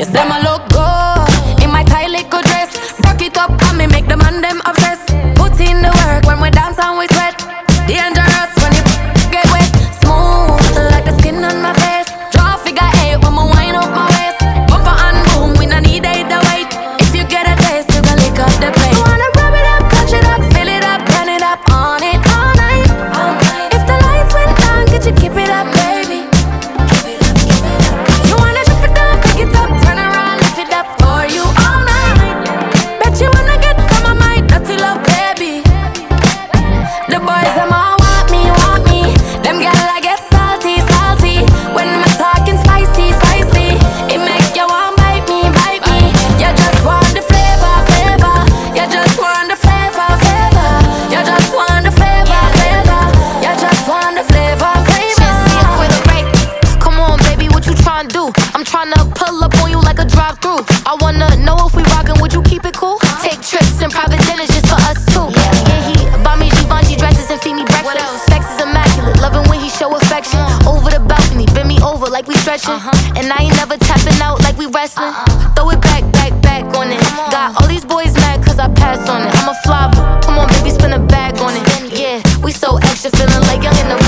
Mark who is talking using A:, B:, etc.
A: You say my look good in my tight little dress. Rock it up and me make the man them obsessed. Put in the work when we dance and we sweat. Dangerous when you get wet. Smooth like the skin on my face. Draw figure 8 when me wind up my waist. Bumper and boom, we no need either wait. If you get a taste, you can lick up the place. You wanna rub it up, touch it up, fill it up, turn it up, on it all night. If the lights went down, could you keep it up, baby? You wanna drop it down, pick it up, turn around, lift it up for you all night. Bet you wanna get some of my dirty love, baby. The boys them all want me, want me. Them gyal I get salty, salty. When I'm talking spicy, spicy, it make you want bite me, bite me. You just want the flavor, flavor. You just want the flavor, flavor. You just want the flavor, flavor. You just want the flavor, flavor.
B: Just see it for the right. Come on, baby, what you tryna do? I'm tryna pull up on you like a drive-through. I wanna know if we rockin', would you keep it cool? Take trips and private dinners just for us two. Yeah, he buy me Givenchy dresses and feed me breakfast. Sex is immaculate, loving when he show affection. Over the balcony, bend me over like we stretching. And I ain't never tapping out like we wrestling. Throw it back, back, back on it. Got all these boys mad cause I pass on it. I'm a fly, come on baby, spin a bag on it. Yeah, we so extra, feeling like young in the